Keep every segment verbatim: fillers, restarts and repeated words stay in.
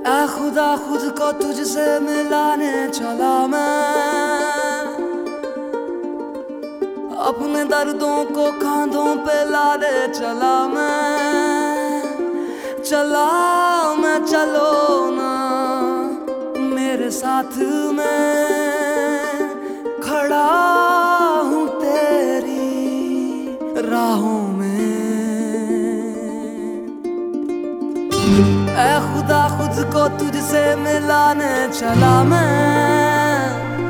ऐ खुदा खुद को तुझसे मिलाने चला मैं, अपने दर्दों को कांधों पे लाने चला मैं। चला मैं, चलो ना मेरे साथ में, खड़ा हूँ तेरी राहों में। ऐ खुदा खुद को तुझसे मिलाने चला मैं,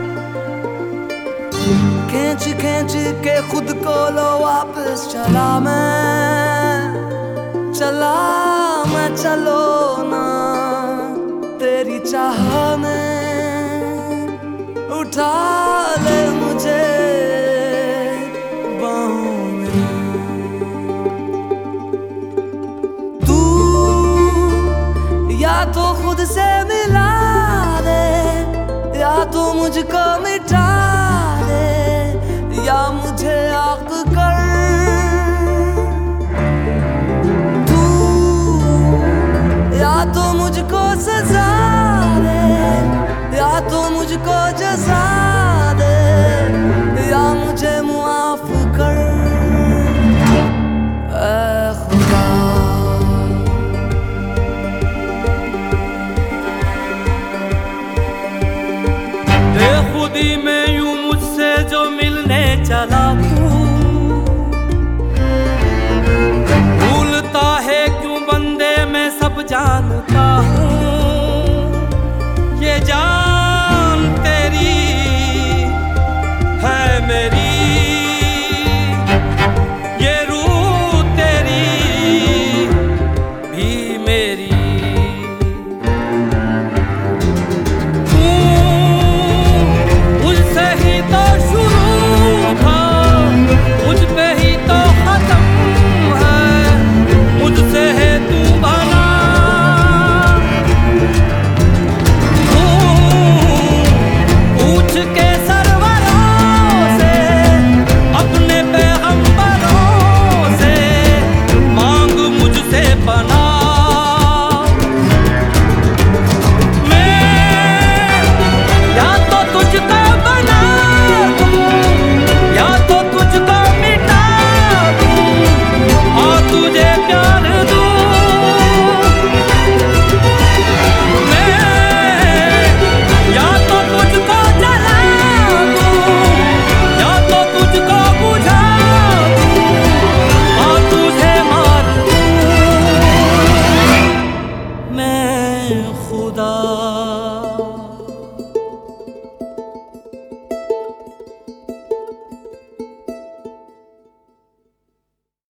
खींच खींच के खुद को लो वापस चला मैं। चला मैं, चलो ना तेरी चाह में, उठा ले मुझे बाहों में। तू या तो खुद से मिला दे, या तो मुझको मिटा दे, या मुझे आग कर। तू या तो मुझको सजा दे, या तो मुझको जजा दे, या मुझे मुआफ कर। ऐ खुदा बेखुदी में यूं मुझसे जो मिलने चला तू, भूलता है क्यों बंदे मैं सब जानता हूँ। ये जान तेरी है मेरी, ये रूह तेरी भी मेरी। खुदा